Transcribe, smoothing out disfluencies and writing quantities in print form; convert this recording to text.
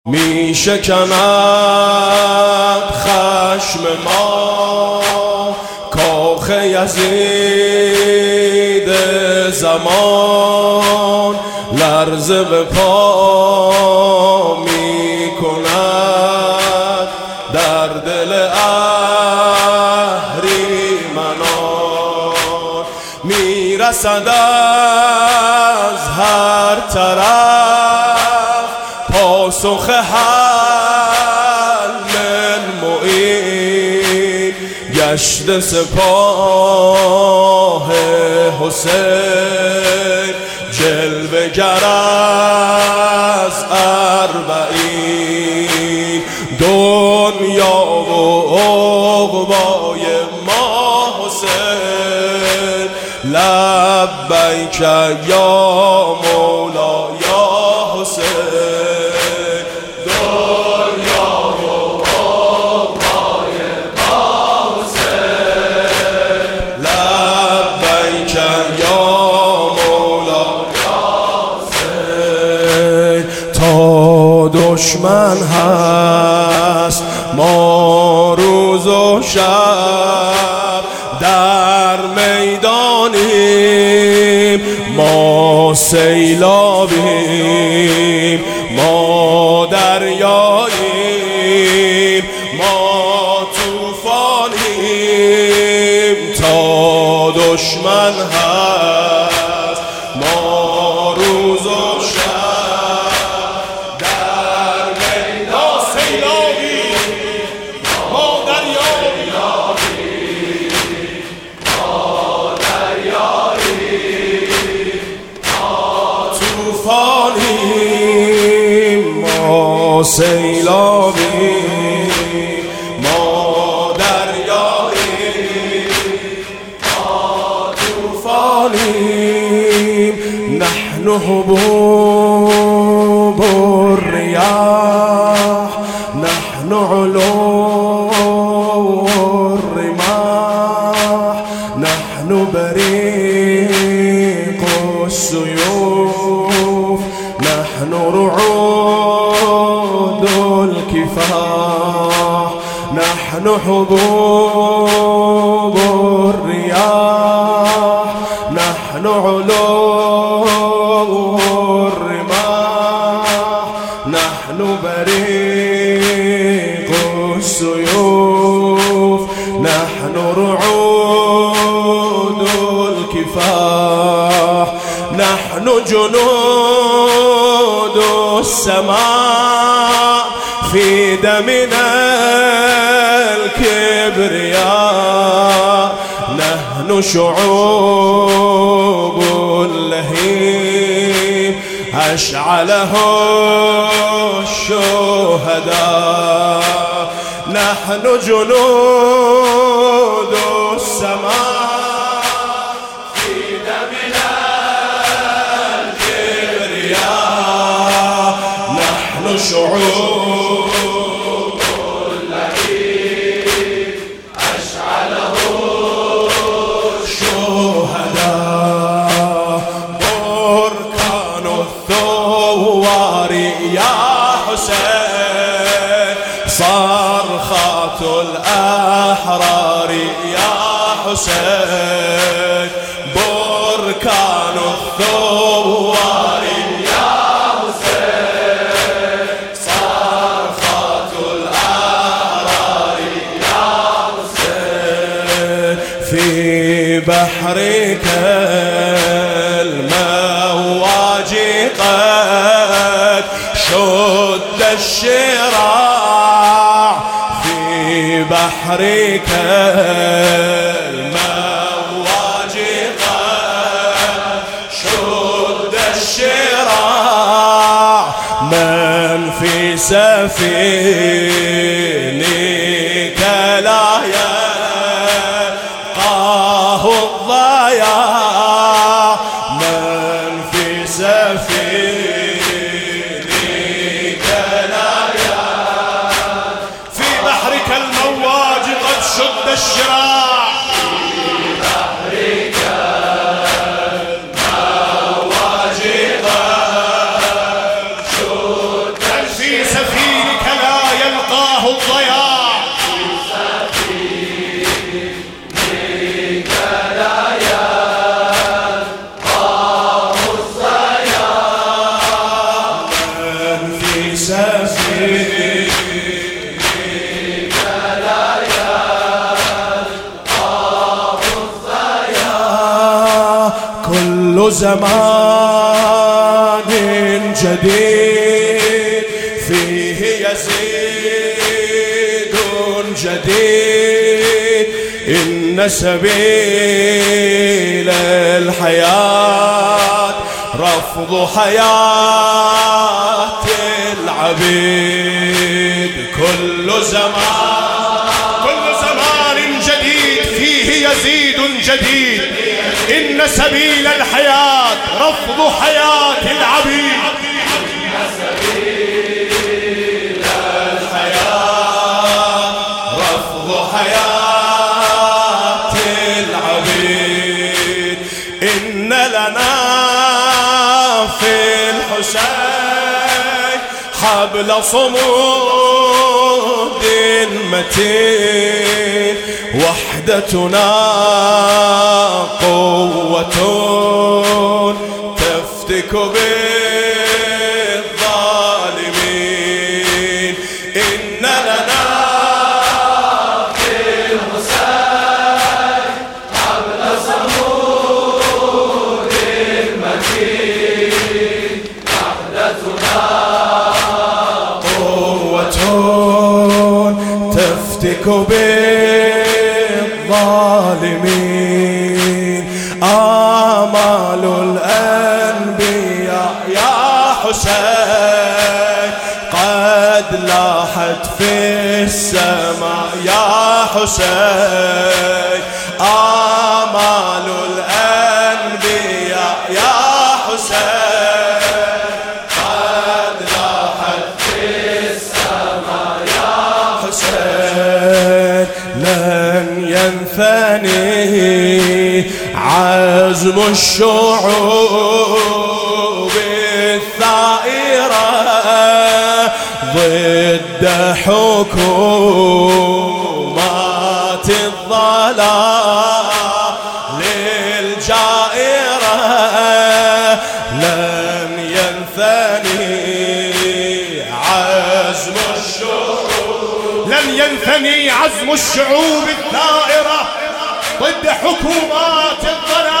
می شکند خشم ما کاخ یزید زمان، لرزه به پا می کند در دل اهریمنان. می رسد از هر طرف پاسخ حل معین، گشت سپاه حسین جلوه گر از اربعین. دنیا و عقبای ما حسین، لبیک یا مولا یا حسین. دنیا و عقبای ما حسین، لبیک یا مولا یا حسین. تا دشمن هست ما روز و شب در میدانیم، ما سیلابیم ما دریاییم ما طوفانیم. تا دشمن هست ما روز و شب در میدان سیلابیم ما دریاییم ما طوفانیم. ما سیلابیم ما دریاییم ما طوفانیم. نحن حبوب الریاح، نحن علو الرماح، نحن بريق السيوف، نحن رعود الكفاح، نحن حبوب الرياح، نحن علو الرماح، نحن بريق السيوف، نحن رعود الكفاح، نحن جنود السماء في دمنا الكبرياء، نحن شعوب اللهيب أشعله الشهداء. نحن جنود السماء في دمنا الكبرياء، نحن شعوب اللهيب أشعله الشهداء. بركان الثوار يا حسين، صرخات الأحرار يا حسين. بركان الثوار يا حسين، صرخات الأحرار يا حسين. في بحرك المواج قد شد الشراع، في بحرك المواج قد شد الشراع. من في سفينك لا يلقاه الضياع، من في سفينك لا يلقاه. في بحرك المواج قد شد الشراع، في بحرك المواج قد شد. في سفينك سبيل كل زمان جديد فيه يزيد جديد إن سبيل الحياة رفض حياة العبيد كل زمان جديد فيه يزيد جديد إن سبيل الحياة رفض حياة العبيد إن سبيل الحياة رفض حياة العبيد إن لنا في الحسين حبل صمود متين وحدتنا قوة تفتك بالظالمين إن لنا في الحسين حبل صمود متين وحدتنا قوة تفتك بالظالمين آمال الأنبياء يا حسين قد لاحت في السماء يا حسين آمال الأنبياء يا حسين قد لاحت في السماء يا حسين لن ينثني عزم الشعوب الثائرة ضد حكومات الضلال الجائرة لن ينثني عزم الشعوب لن ينثني عزم الشعوب الثائرة ضد حكومات الضلال